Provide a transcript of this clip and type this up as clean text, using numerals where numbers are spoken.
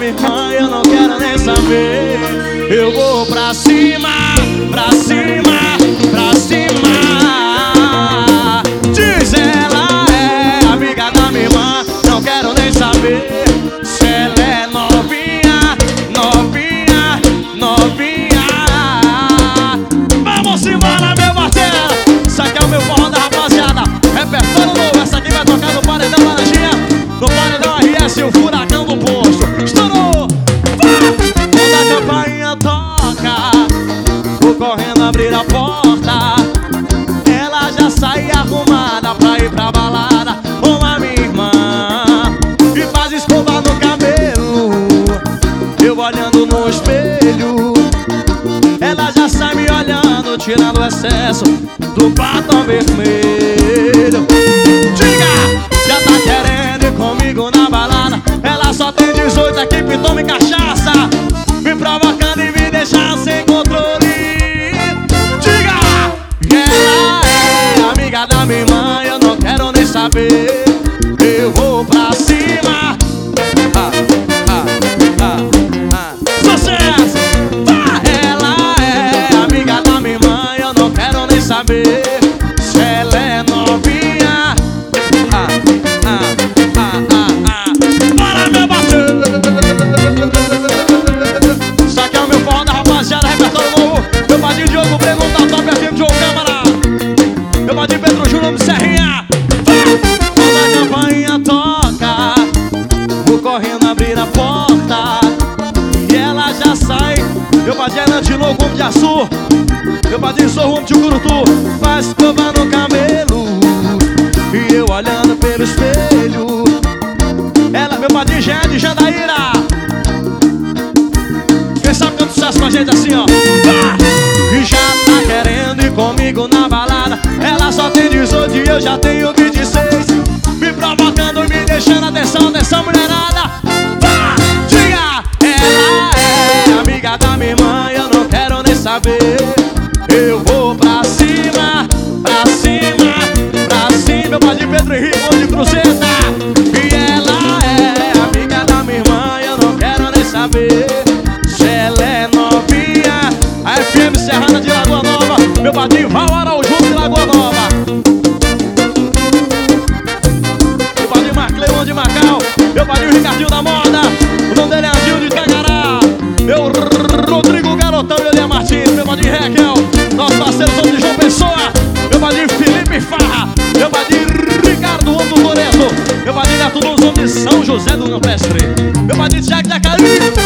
minha irmã, eu não quero nem saber. Eu vou pra cima, pra cima, pra cima. Diz ela é amiga da minha irmã, não quero nem saber se ela é novinha, novinha, novinha. Vamos embora, meu batera. Isso aqui é o meu forró da rapaziada. Repertório novo, essa aqui vai tocar no paredão Laranjinha, no paredão RS, o furacão do posto. Estourou! Quando a campainha toca, vou correndo abrir a porta. Ela já sai arrumada pra ir pra balada com a minha irmã e faz escova no cabelo. Eu olhando no espelho, ela já sai me olhando, tirando o excesso do batom vermelho. Diga, já tá querendo ir comigo na balada. Ela só tem 18, aqui toma e cachaça, me provocando e me deixando sem controle. Diga, ela é amiga da minha irmã, eu não quero nem saber. Eu vou pra cima. Sucesso! Ela é amiga da minha irmã, eu não quero nem saber se ela é novinha. Bora, meu parceiro! Isso aqui é o meu forró da rapaziada, repertório novo. Meu padrinho Diogo Breno tá top, FM Diogo Câmara. Meu padrinho Pedro Júnior de Serrinha. Quando a campainha toca, vou correndo abrir a porta e ela já sai. Meu padrinho é Nandinô, Gomes de Açu. Meu padrinho sou Rumo de Curutu. Faz escova no cabelo e eu olhando pelo espelho. Ela, meu padrinho já é de Jandaíra. Quem sabe canta sucesso com a gente assim, ó. E já tá querendo ir comigo na balada. Ela só tem 18 e eu já tenho 26, me provocando, me deixando. Atenção, atenção, mulherada. Diga, ela é amiga da minha irmã, eu não quero nem saber. Eu vou pra cima, pra cima, pra cima. Meu padrinho Pedro Henrique de Cruzeta. E ela é amiga da minha irmã, eu não quero nem saber se ela é novinha. A FM Serrana de Lagoa Nova. Meu padrinho Val Araújo de Lagoa Nova. Meu padrinho Marcleon de Macau. Meu padrinho Ricardinho da Moda. O nome dele é Andinho de Tangará. Meu Rodrigo Garotão e Elia Martins. Meu padrinho Raquel, nosso parceiro de João Pessoa. Meu padrinho Felipe Farra. Meu padrinho Ricardo Homem do Loreto. Meu padrinho Neto dos Homens de São José do Campestre. Meu padrinho Thiago Jacarí.